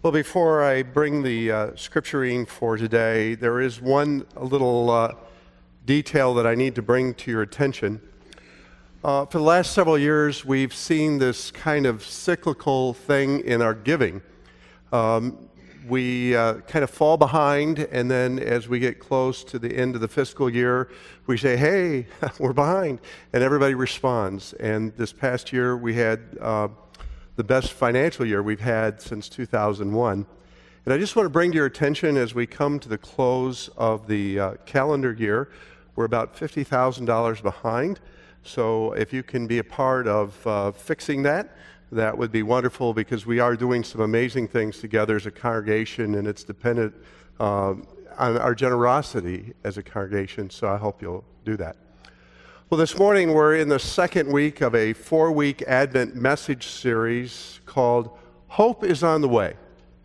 Well, before I bring the scripture reading for today, there is one little detail that I need to bring to your attention. For the last several years, we've seen this kind of cyclical thing in our giving. We kind of fall behind, and then as we get close to the end of the fiscal year, we say, hey, we're behind, and everybody responds. And this past year, we had the best financial year we've had since 2001. And I just want to bring to your attention as we come to the close of the calendar year, we're about $50,000 behind. So if you can be a part of fixing that, that would be wonderful, because we are doing some amazing things together as a congregation, and it's dependent on our generosity as a congregation, so I hope you'll do that. Well, this morning we're in the second week of a 4-week Advent message series called Hope is on the Way.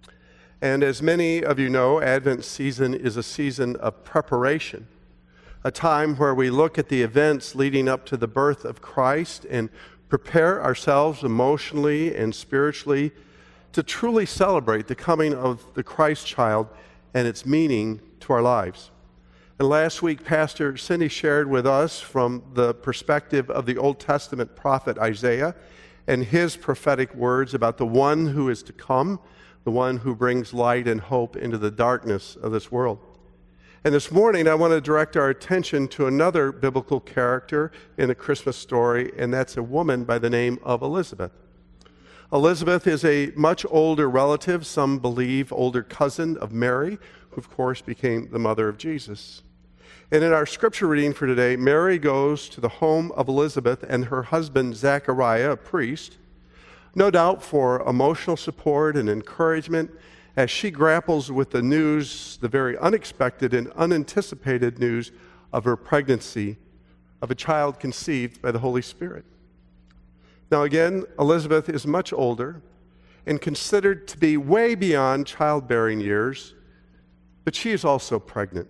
And as many of you know, Advent season is a season of preparation, a time where we look at the events leading up to the birth of Christ and prepare ourselves emotionally and spiritually to truly celebrate the coming of the Christ child and its meaning to our lives. And last week, Pastor Cindy shared with us from the perspective of the Old Testament prophet Isaiah and his prophetic words about the one who is to come, the one who brings light and hope into the darkness of this world. And this morning, I want to direct our attention to another biblical character in the Christmas story, and that's a woman by the name of Elizabeth. Elizabeth is a much older relative, some believe older cousin of Mary, who of course became the mother of Jesus. And in our scripture reading for today, Mary goes to the home of Elizabeth and her husband Zechariah, a priest, no doubt for emotional support and encouragement as she grapples with the news, the very unexpected and unanticipated news of her pregnancy of a child conceived by the Holy Spirit. Now again, Elizabeth is much older and considered to be way beyond childbearing years, but she is also pregnant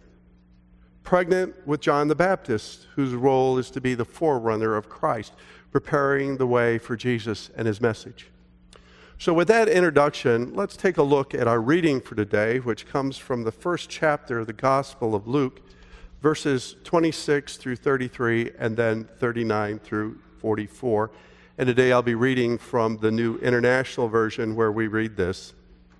with John the Baptist, whose role is to be the forerunner of Christ, preparing the way for Jesus and his message. So with that introduction, let's take a look at our reading for today, which comes from the first chapter of the Gospel of Luke, verses 26 through 33, and then 39 through 44. And today I'll be reading from the New International Version, where we read this.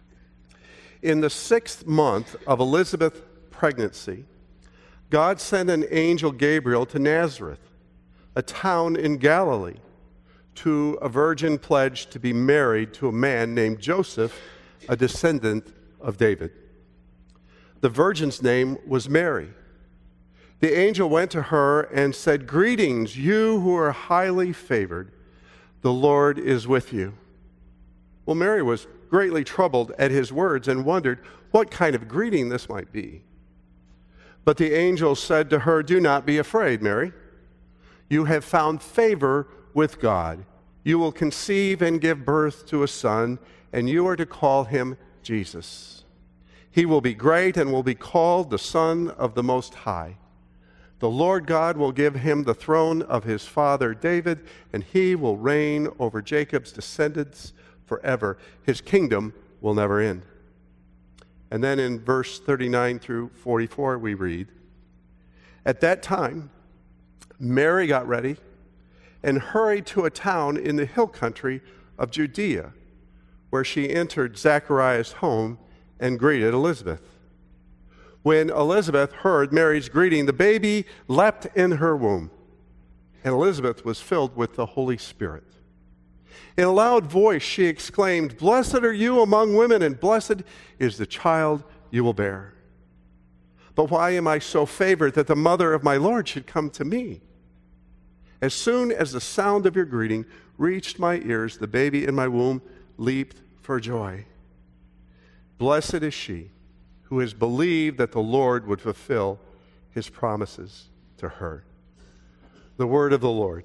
In the 6th month of Elizabeth's pregnancy, God sent an angel Gabriel to Nazareth, a town in Galilee, to a virgin pledged to be married to a man named Joseph, a descendant of David. The virgin's name was Mary. The angel went to her and said, "Greetings, you who are highly favored. The Lord is with you." Well, Mary was greatly troubled at his words and wondered what kind of greeting this might be. But the angel said to her, "Do not be afraid, Mary. You have found favor with God. You will conceive and give birth to a son, and you are to call him Jesus. He will be great and will be called the Son of the Most High. The Lord God will give him the throne of his father David, and he will reign over Jacob's descendants forever. His kingdom will never end." And then in verse 39 through 44, we read, "At that time, Mary got ready and hurried to a town in the hill country of Judea, where she entered Zechariah's home and greeted Elizabeth. When Elizabeth heard Mary's greeting, the baby leapt in her womb, and Elizabeth was filled with the Holy Spirit. In a loud voice she exclaimed, "Blessed are you among women, and blessed is the child you will bear. But why am I so favored that the mother of my Lord should come to me? As soon as the sound of your greeting reached my ears, the baby in my womb leaped for joy. Blessed is she who has believed that the Lord would fulfill his promises to her." The word of the Lord.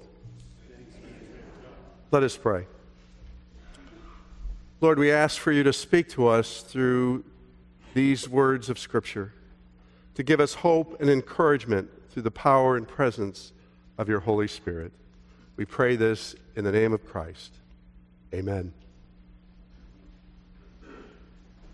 Let us pray. Lord, we ask for you to speak to us through these words of Scripture, to give us hope and encouragement through the power and presence of your Holy Spirit. We pray this in the name of Christ. Amen.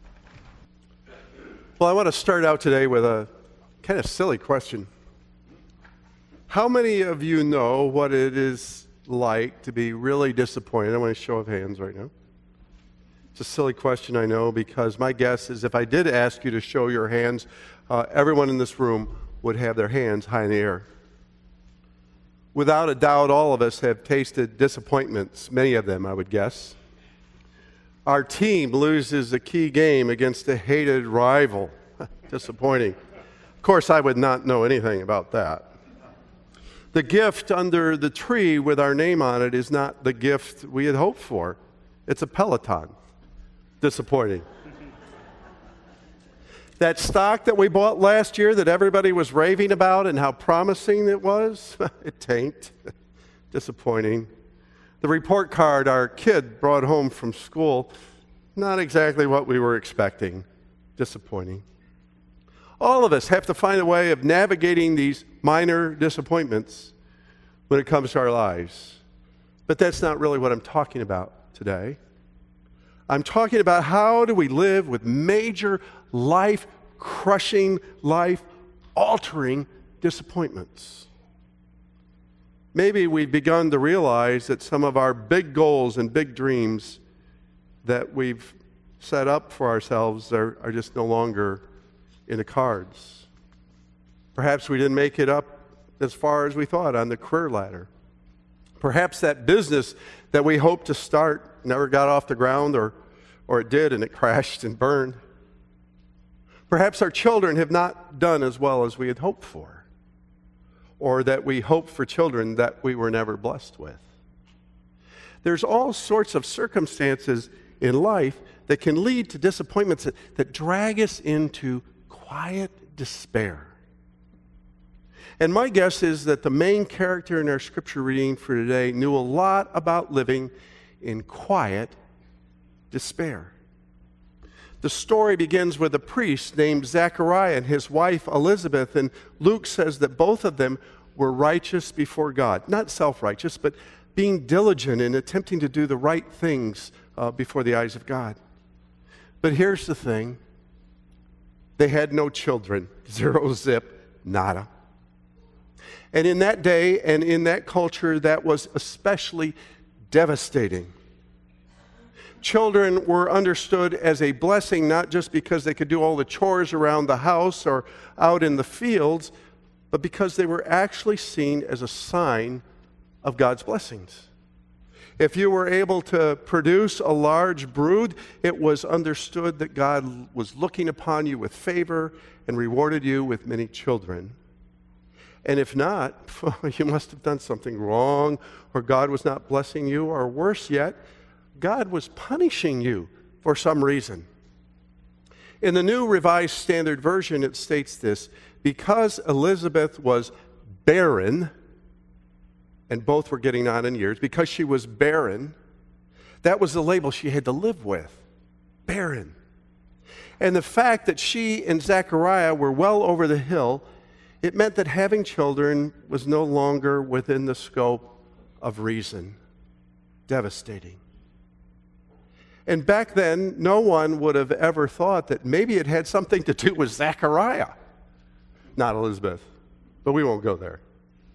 Well, I want to start out today with a kind of silly question. How many of you know what it is like to be really disappointed? I want a show of hands right now. It's a silly question, I know, because my guess is if I did ask you to show your hands, everyone in this room would have their hands high in the air. Without a doubt, all of us have tasted disappointments, many of them, I would guess. Our team loses a key game against a hated rival. Disappointing. Of course, I would not know anything about that. The gift under the tree with our name on it is not the gift we had hoped for. It's a Peloton. Disappointing. That stock that we bought last year that everybody was raving about and how promising it was, it tanked. Disappointing. The report card our kid brought home from school, not exactly what we were expecting. Disappointing. All of us have to find a way of navigating these minor disappointments when it comes to our lives. But that's not really what I'm talking about today. I'm talking about how do we live with major life-crushing, life-altering disappointments. Maybe we've begun to realize that some of our big goals and big dreams that we've set up for ourselves are just no longer in the cards. Perhaps we didn't make it up as far as we thought on the career ladder. Perhaps that business that we hoped to start never got off the ground, or it did and it crashed and burned. Perhaps our children have not done as well as we had hoped for, or that we hoped for children that we were never blessed with. There's all sorts of circumstances in life that can lead to disappointments that drag us into quiet despair. And my guess is that the main character in our scripture reading for today knew a lot about living in quiet despair. The story begins with a priest named Zechariah and his wife Elizabeth, and Luke says that both of them were righteous before God. Not self-righteous, but being diligent in attempting to do the right things before the eyes of God. But here's the thing. They had no children. Zero, zip, nada. And in that day and in that culture, that was especially devastating. Children were understood as a blessing, not just because they could do all the chores around the house or out in the fields, but because they were actually seen as a sign of God's blessings. If you were able to produce a large brood, it was understood that God was looking upon you with favor and rewarded you with many children. And if not, you must have done something wrong, or God was not blessing you, or worse yet, God was punishing you for some reason. In the New Revised Standard Version, it states this: because Elizabeth was barren, and both were getting on in years, because she was barren, that was the label she had to live with. Barren. And the fact that she and Zechariah were well over the hill, it meant that having children was no longer within the scope of reason. Devastating. And back then, no one would have ever thought that maybe it had something to do with Zechariah, not Elizabeth. But we won't go there.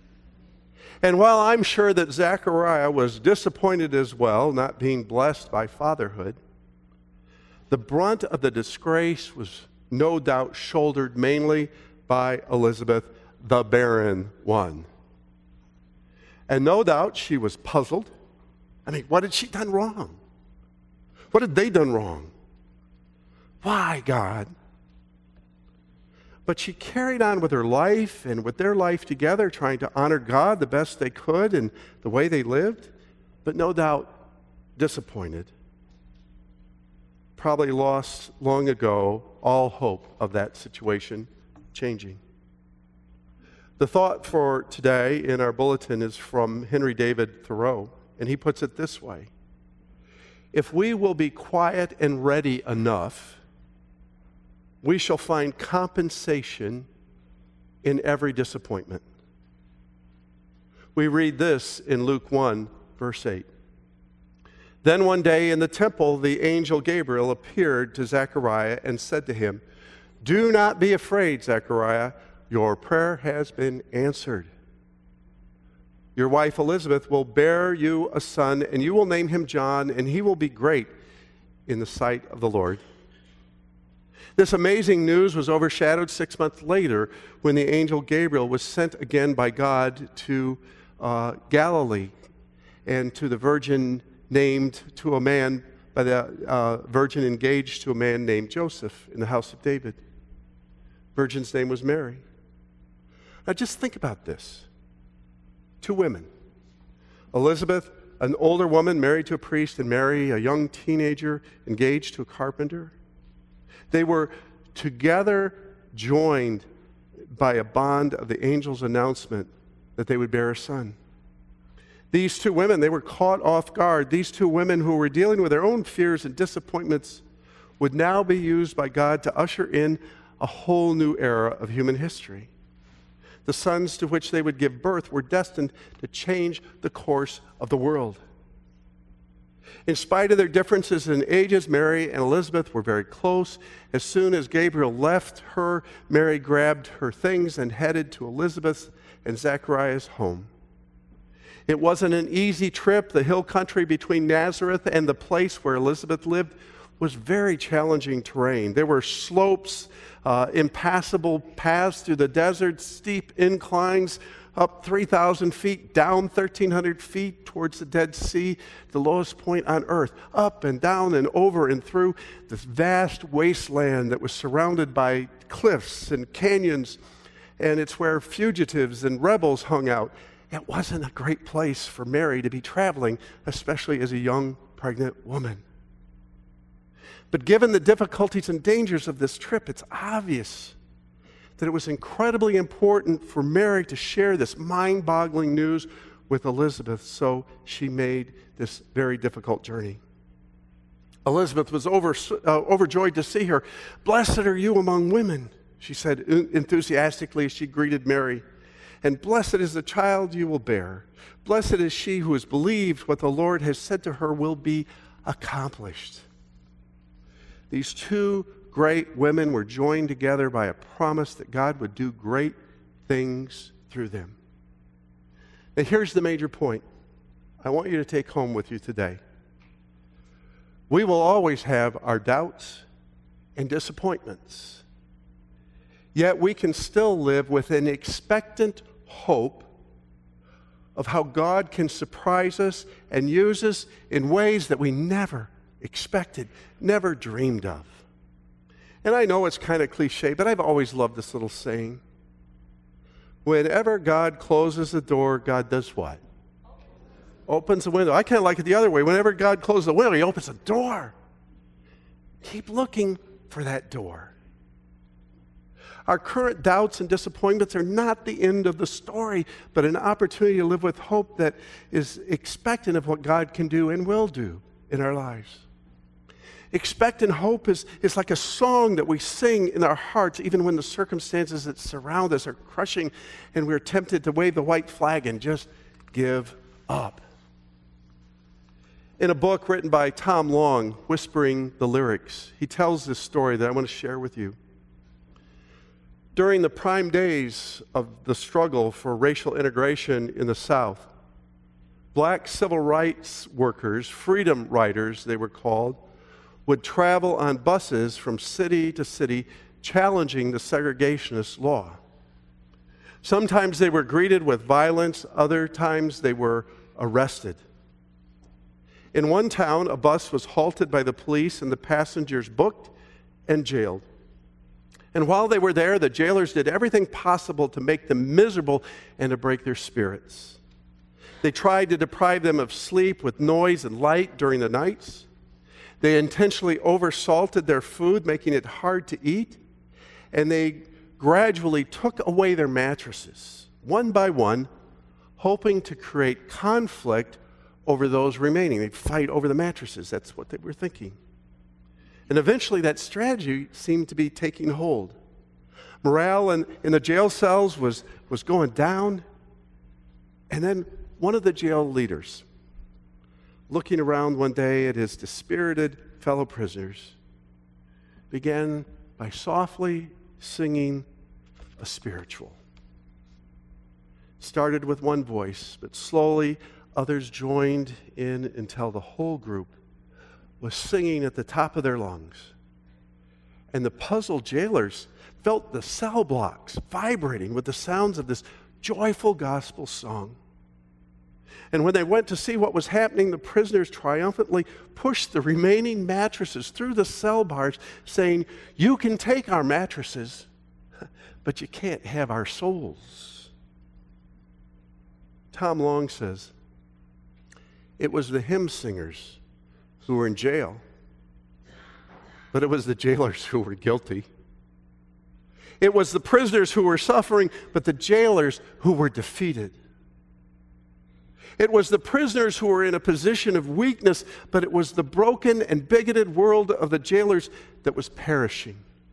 And while I'm sure that Zechariah was disappointed as well, not being blessed by fatherhood, the brunt of the disgrace was no doubt shouldered mainly by Elizabeth, the barren one. And no doubt she was puzzled. I mean, what had she done wrong? What had they done wrong? Why, God? But she carried on with her life and with their life together, trying to honor God the best they could in the way they lived, but no doubt disappointed. Probably lost long ago all hope of that situation changing. The thought for today in our bulletin is from Henry David Thoreau, and he puts it this way: if we will be quiet and ready enough, we shall find compensation in every disappointment. We read this in Luke 1, verse 8. Then one day in the temple, the angel Gabriel appeared to Zechariah and said to him, Do not be afraid, Zechariah. Your prayer has been answered. Your wife Elizabeth will bear you a son, and you will name him John, and he will be great in the sight of the Lord. This amazing news was overshadowed 6 months later when the angel Gabriel was sent again by God to Galilee and to the virgin named to a man, by the virgin engaged to a man named Joseph in the house of David. Virgin's name was Mary. Now just think about this. 2 women. Elizabeth, an older woman married to a priest, and Mary, a young teenager engaged to a carpenter. They were together joined by a bond of the angel's announcement that they would bear a son. These 2 women, they were caught off guard. These 2 women who were dealing with their own fears and disappointments would now be used by God to usher in a whole new era of human history. The sons to which they would give birth were destined to change the course of the world. In spite of their differences in ages, Mary and Elizabeth were very close. As soon as Gabriel left her, Mary grabbed her things and headed to Elizabeth's and Zechariah's home. It wasn't an easy trip. The hill country between Nazareth and the place where Elizabeth lived was very challenging terrain. There were slopes, impassable paths through the desert, steep inclines, up 3,000 feet, down 1,300 feet towards the Dead Sea, the lowest point on earth, up and down and over and through this vast wasteland that was surrounded by cliffs and canyons, and it's where fugitives and rebels hung out. It wasn't a great place for Mary to be traveling, especially as a young pregnant woman. But given the difficulties and dangers of this trip, it's obvious that it was incredibly important for Mary to share this mind-boggling news with Elizabeth, so she made this very difficult journey. Elizabeth was overjoyed to see her. "Blessed are you among women," she said enthusiastically as she greeted Mary. "And blessed is the child you will bear. Blessed is she who has believed what the Lord has said to her will be accomplished." These 2 great women were joined together by a promise that God would do great things through them. Now here's the major point I want you to take home with you today. We will always have our doubts and disappointments. Yet we can still live with an expectant hope of how God can surprise us and use us in ways that we never expected, never dreamed of. And I know it's kind of cliche, but I've always loved this little saying. Whenever God closes a door, God does what? Opens a window. I kind of like it the other way. Whenever God closes a window, He opens a door. Keep looking for that door. Our current doubts and disappointments are not the end of the story, but an opportunity to live with hope that is expectant of what God can do and will do in our lives. Expectant hope is like a song that we sing in our hearts even when the circumstances that surround us are crushing and we're tempted to wave the white flag and just give up. In a book written by Tom Long, Whispering the Lyrics, he tells this story that I want to share with you. During the prime days of the struggle for racial integration in the South, black civil rights workers, freedom riders they were called, would travel on buses from city to city challenging the segregationist law. Sometimes they were greeted with violence, other times they were arrested. In one town, a bus was halted by the police and the passengers booked and jailed. And while they were there, the jailers did everything possible to make them miserable and to break their spirits. They tried to deprive them of sleep with noise and light during the nights. They intentionally oversalted their food, making it hard to eat. And they gradually took away their mattresses, one by one, hoping to create conflict over those remaining. They'd fight over the mattresses. That's what they were thinking. And eventually that strategy seemed to be taking hold. Morale in the jail cells was going down. And then one of the jail leaders, looking around one day at his dispirited fellow prisoners, began by softly singing a spiritual. Started with one voice, but slowly others joined in until the whole group was singing at the top of their lungs. And the puzzled jailers felt the cell blocks vibrating with the sounds of this joyful gospel song. And when they went to see what was happening, the prisoners triumphantly pushed the remaining mattresses through the cell bars, saying, "You can take our mattresses, but you can't have our souls." Tom Long says, it was the hymn singers who were in jail, but it was the jailers who were guilty. It was the prisoners who were suffering, but the jailers who were defeated. It was the prisoners who were in a position of weakness, but it was the broken and bigoted world of the jailers that was perishing.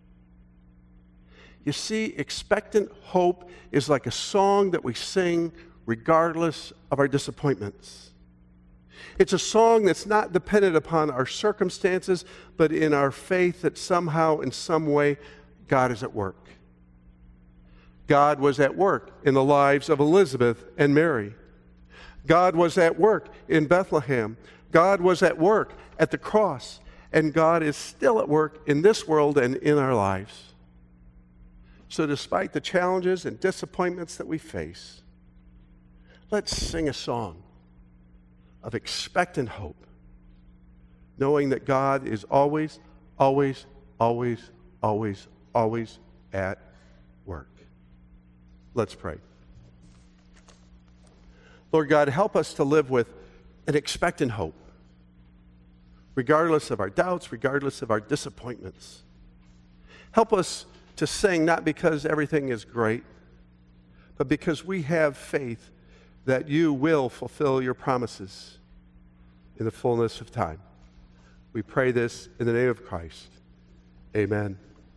You see, expectant hope is like a song that we sing regardless of our disappointments. It's a song that's not dependent upon our circumstances, but in our faith that somehow, in some way, God is at work. God was at work in the lives of Elizabeth and Mary. God was at work in Bethlehem. God was at work at the cross. And God is still at work in this world and in our lives. So despite the challenges and disappointments that we face, let's sing a song of expectant hope, knowing that God is always, always, always, always, always at work. Let's pray. Lord God, help us to live with an expectant hope, regardless of our doubts, regardless of our disappointments. Help us to sing not because everything is great, but because we have faith that you will fulfill your promises in the fullness of time. We pray this in the name of Christ. Amen.